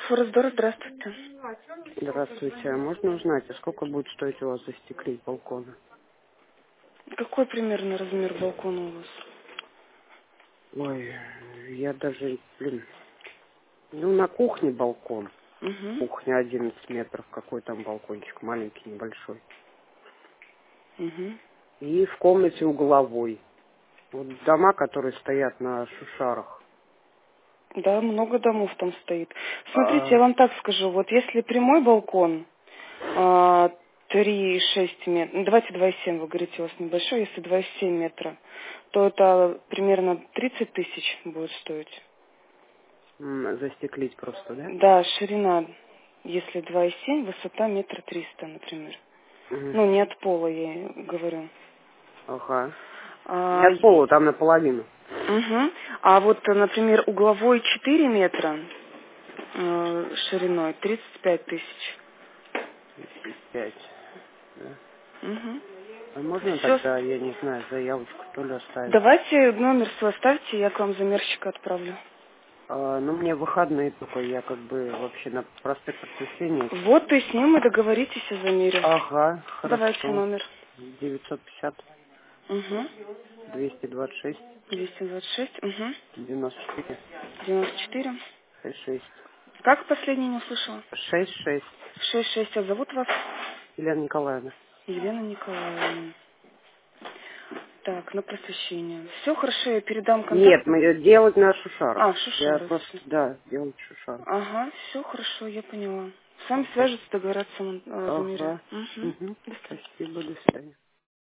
Форсдор, здравствуйте. Здравствуйте. А можно узнать, а сколько будет стоить у вас застеклить балкона? Какой примерно размер балкона у вас? Ой, я даже, на кухне балкон. Угу. Кухня 11 метров, какой там балкончик, маленький, небольшой. Угу. И в комнате угловой. Вот дома, которые стоят на шушарах. Да, много домов там стоит. Смотрите, я А, вам так скажу, вот если прямой балкон, 3,6 метра, ну, давайте 2,7, вы говорите, у вас небольшой, если 2,7 метра, то это примерно 30 тысяч будет стоить. застеклить просто, да? Да, ширина, если 2,7, высота метра 300, например. Мгм. Ну, не от пола, я говорю. Ага. А, От пола, там наполовину. Мгм. А вот, например, угловой 4 метра шириной 35 тысяч. 35. Да. Мгм. А можно Все. тогда, я не знаю, заявочку то ли оставить? Давайте номер свой оставьте, я к вам замерщика отправлю. Мне выходные только, я как бы вообще на проспект Воскресенья. Вот и с ним и договоритесь о замере. Ага, Давайте хорошо. номер. 950 Угу. 226 226. Угу. 94 94. 66. Как последний не услышала? 66. 66. А зовут вас? Елена Николаевна. Елена Николаевна. Так, на просвещение. Все хорошо, я передам Нет, контакты. мы делать на шушарах. А, Я Шушары. просто, да, делать шушарах. Ага, все хорошо, я поняла. С вами Ага. свяжутся, договорятся о замере. Ага. Угу. Угу. До свидания. Спасибо, до свидания.